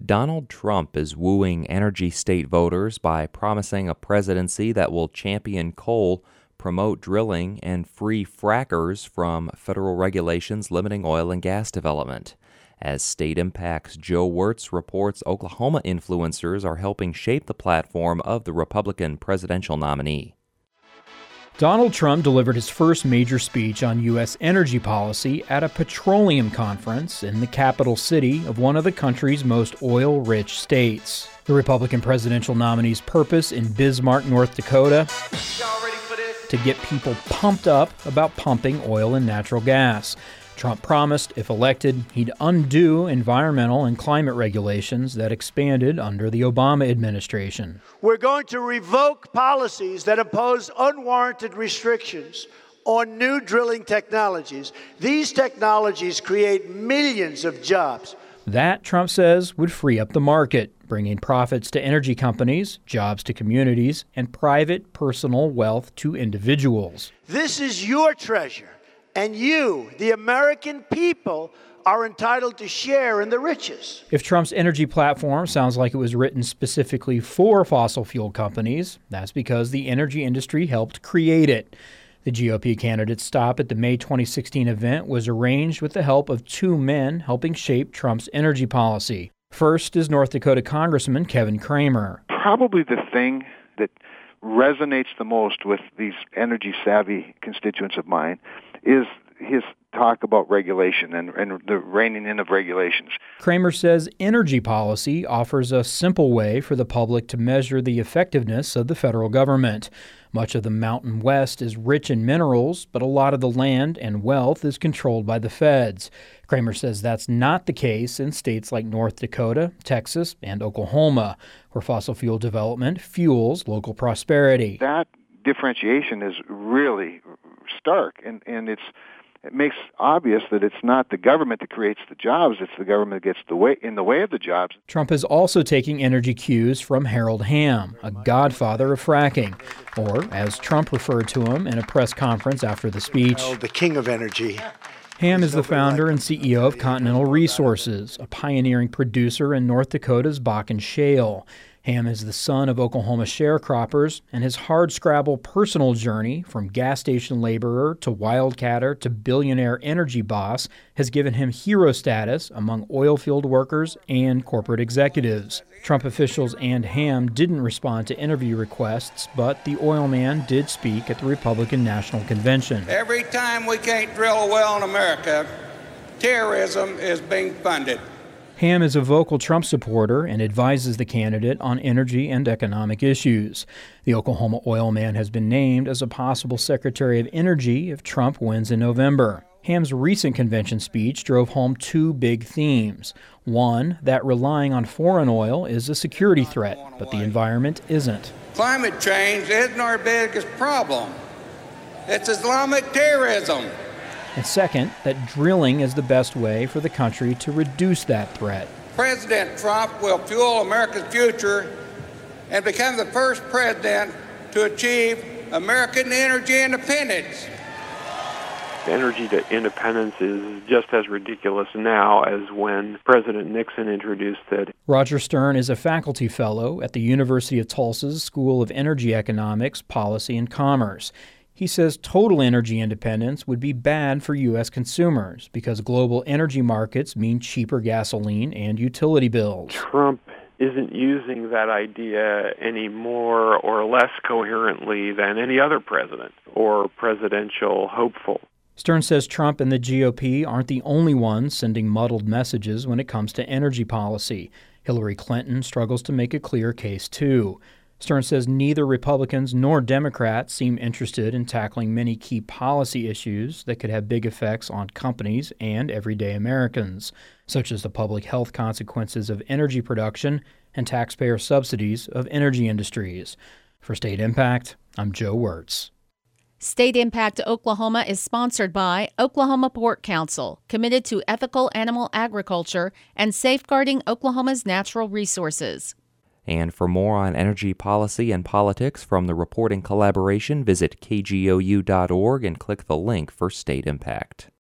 Donald Trump is wooing energy state voters by promising a presidency that will champion coal, promote drilling, and free frackers from federal regulations limiting oil and gas development. As State Impact's Joe Wertz reports, Oklahoma influencers are helping shape the platform of the Republican presidential nominee. Donald Trump delivered his first major speech on U.S. energy policy at a petroleum conference in the capital city of one of the country's most oil-rich states. The Republican presidential nominee's purpose in Bismarck, North Dakota, to get people pumped up about pumping oil and natural gas. Trump promised, if elected, he'd undo environmental and climate regulations that expanded under the Obama administration. We're going to revoke policies that impose unwarranted restrictions on new drilling technologies. These technologies create millions of jobs. That, Trump says, would free up the market, bringing profits to energy companies, jobs to communities, and private personal wealth to individuals. This is your treasure. And you, the American people, are entitled to share in the riches. If Trump's energy platform sounds like it was written specifically for fossil fuel companies, that's because the energy industry helped create it. The GOP candidate's stop at the May 2016 event was arranged with the help of two men helping shape Trump's energy policy. First is North Dakota Congressman Kevin Cramer. Probably the thing that resonates the most with these energy-savvy constituents of mine is his talk about regulation and the reining in of regulations. Cramer says energy policy offers a simple way for the public to measure the effectiveness of the federal government. Much of the Mountain West is rich in minerals, but a lot of the land and wealth is controlled by the feds. Cramer says that's not the case in states like North Dakota, Texas, and Oklahoma, where fossil fuel development fuels local prosperity. That differentiation is really stark, and it makes obvious that it's not the government that creates the jobs, it's the government that gets in the way of the jobs. Trump is also taking energy cues from Harold Hamm, a godfather of fracking, or as Trump referred to him in a press conference after the speech, the king of energy. Hamm is the founder and CEO of Continental Resources, a pioneering producer in North Dakota's Bakken Shale. Hamm is the son of Oklahoma sharecroppers, and his hardscrabble personal journey from gas station laborer to wildcatter to billionaire energy boss has given him hero status among oilfield workers and corporate executives. Trump officials and Hamm didn't respond to interview requests, but the oil man did speak at the Republican National Convention. Every time we can't drill a well in America, terrorism is being funded. Hamm is a vocal Trump supporter and advises the candidate on energy and economic issues. The Oklahoma oil man has been named as a possible Secretary of Energy if Trump wins in November. Hamm's recent convention speech drove home two big themes. One, that relying on foreign oil is a security threat, but the environment isn't. Climate change isn't our biggest problem. It's Islamic terrorism. And second, that drilling is the best way for the country to reduce that threat. President Trump will fuel America's future and become the first president to achieve American energy independence. Energy to independence is just as ridiculous now as when President Nixon introduced it. Roger Stern is a faculty fellow at the University of Tulsa's School of Energy Economics, Policy, and Commerce. He says total energy independence would be bad for U.S. consumers because global energy markets mean cheaper gasoline and utility bills. Trump isn't using that idea any more or less coherently than any other president or presidential hopeful. Stern says Trump and the GOP aren't the only ones sending muddled messages when it comes to energy policy. Hillary Clinton struggles to make a clear case, too. Stern says neither Republicans nor Democrats seem interested in tackling many key policy issues that could have big effects on companies and everyday Americans, such as the public health consequences of energy production and taxpayer subsidies of energy industries. For State Impact, I'm Joe Wertz. State Impact Oklahoma is sponsored by Oklahoma Pork Council, committed to ethical animal agriculture and safeguarding Oklahoma's natural resources. And for more on energy policy and politics from the reporting collaboration, visit kgou.org and click the link for State Impact.